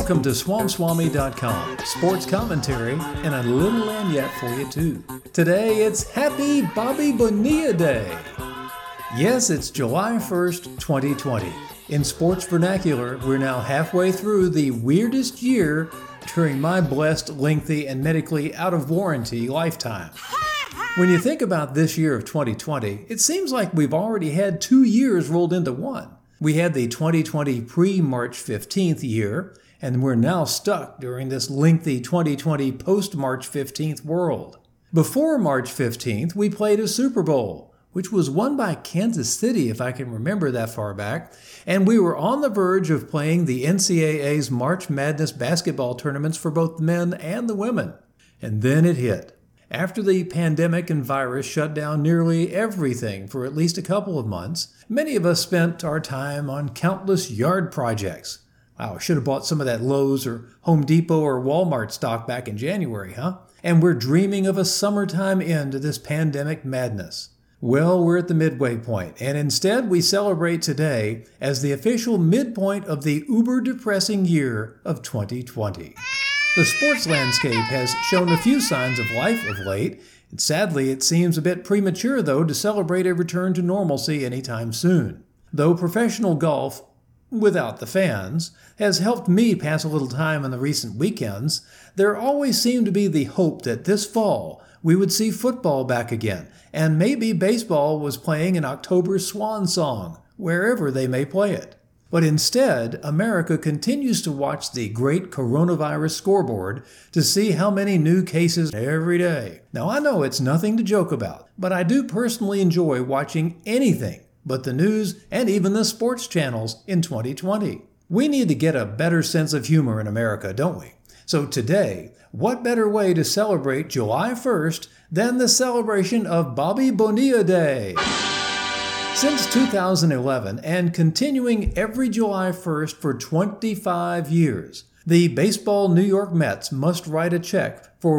Welcome to SwamSwami.com, sports commentary, and a little lanyette for you too. Today it's Happy Bobby Bonilla Day. Yes, it's July 1st, 2020. In sports vernacular, we're now halfway through the weirdest year during my blessed, lengthy, and medically out-of-warranty lifetime. When you think about this year of 2020, it seems like we've already had 2 years rolled into one. We had the 2020 pre-March 15th year, and we're now stuck during this lengthy 2020 post-March 15th world. Before March 15th, we played a Super Bowl, which was won by Kansas City, if I can remember that far back, and we were on the verge of playing the NCAA's March Madness basketball tournaments for both the men and the women. And then it hit. After the pandemic and virus shut down nearly everything for at least a couple of months, many of us spent our time on countless yard projects. Wow, I should have bought some of that Lowe's or Home Depot or Walmart stock back in January, huh? And we're dreaming of a summertime end to this pandemic madness. Well, we're at the midway point, and instead we celebrate today as the official midpoint of the uber-depressing year of 2020. The sports landscape has shown a few signs of life of late, and sadly it seems a bit premature, though, to celebrate a return to normalcy anytime soon. Though professional golf, without the fans, has helped me pass a little time in the recent weekends, there always seemed to be the hope that this fall we would see football back again, and maybe baseball was playing an October swan song, wherever they may play it. But instead, America continues to watch the great coronavirus scoreboard to see how many new cases every day. Now, I know it's nothing to joke about, but I do personally enjoy watching anything but the news and even the sports channels in 2020. We need to get a better sense of humor in America, don't we? So today, what better way to celebrate July 1st than the celebration of Bobby Bonilla Day? Since 2011 and continuing every July 1st for 25 years, the baseball New York Mets must write a check for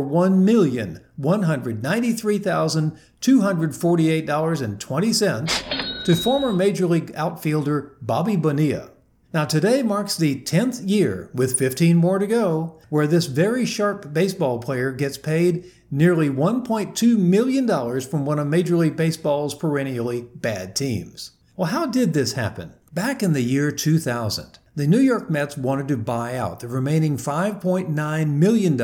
$1,193,248.20 to former Major League outfielder Bobby Bonilla. Now today marks the 10th year, with 15 more to go, where this very sharp baseball player gets paid nearly $1.2 million from one of Major League Baseball's perennially bad teams. Well, how did this happen? Back in the year 2000, the New York Mets wanted to buy out the remaining $5.9 million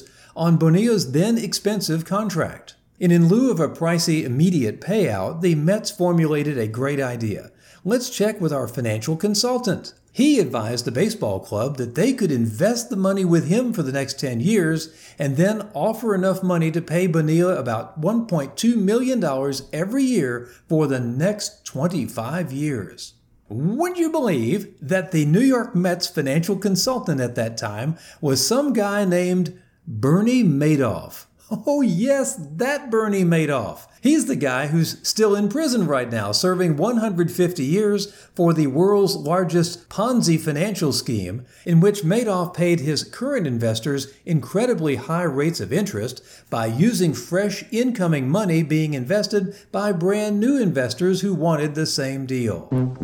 on Bonilla's then expensive contract. And in lieu of a pricey immediate payout, the Mets formulated a great idea. Let's check with our financial consultant. He advised the baseball club that they could invest the money with him for the next 10 years and then offer enough money to pay Bonilla about $1.2 million every year for the next 25 years. Would you believe that the New York Mets financial consultant at that time was some guy named Bernie Madoff? Oh yes, that Bernie Madoff. He's the guy who's still in prison right now, serving 150 years for the world's largest Ponzi financial scheme, in which Madoff paid his current investors incredibly high rates of interest by using fresh incoming money being invested by brand new investors who wanted the same deal.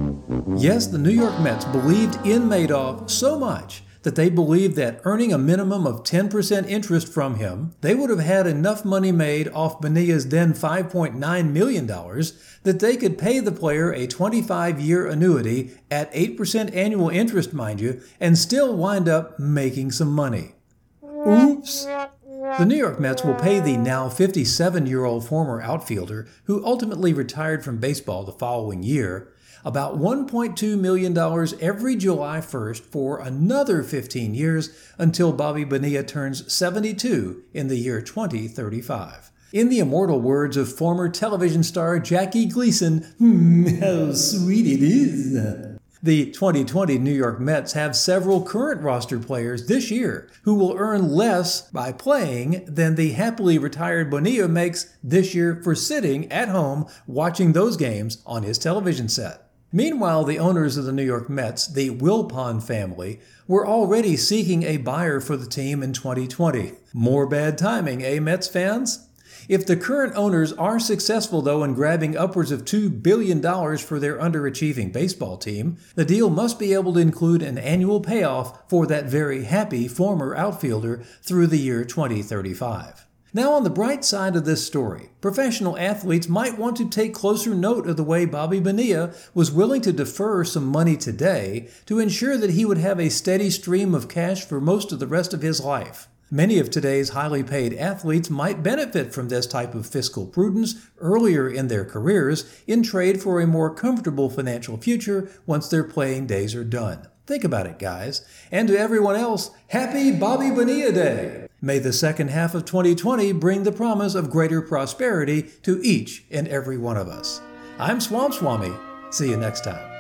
Yes, the New York Mets believed in Madoff so much that they believed that earning a minimum of 10% interest from him, they would have had enough money made off Bonilla's then $5.9 million that they could pay the player a 25-year annuity at 8% annual interest, mind you, and still wind up making some money. Oops! The New York Mets will pay the now 57-year-old former outfielder, who ultimately retired from baseball the following year, about $1.2 million every July 1st for another 15 years until Bobby Bonilla turns 72 in the year 2035. In the immortal words of former television star Jackie Gleason, how sweet it is. The 2020 New York Mets have several current roster players this year who will earn less by playing than the happily retired Bonilla makes this year for sitting at home watching those games on his television set. Meanwhile, the owners of the New York Mets, the Wilpon family, were already seeking a buyer for the team in 2020. More bad timing, eh, Mets fans? If the current owners are successful, though, in grabbing upwards of $2 billion for their underachieving baseball team, the deal must be able to include an annual payoff for that very happy former outfielder through the year 2035. Now, on the bright side of this story, professional athletes might want to take closer note of the way Bobby Bonilla was willing to defer some money today to ensure that he would have a steady stream of cash for most of the rest of his life. Many of today's highly paid athletes might benefit from this type of fiscal prudence earlier in their careers in trade for a more comfortable financial future once their playing days are done. Think about it, guys. And to everyone else, happy Bobby Bonilla Day! May the second half of 2020 bring the promise of greater prosperity to each and every one of us. I'm Swamp Swami. See you next time.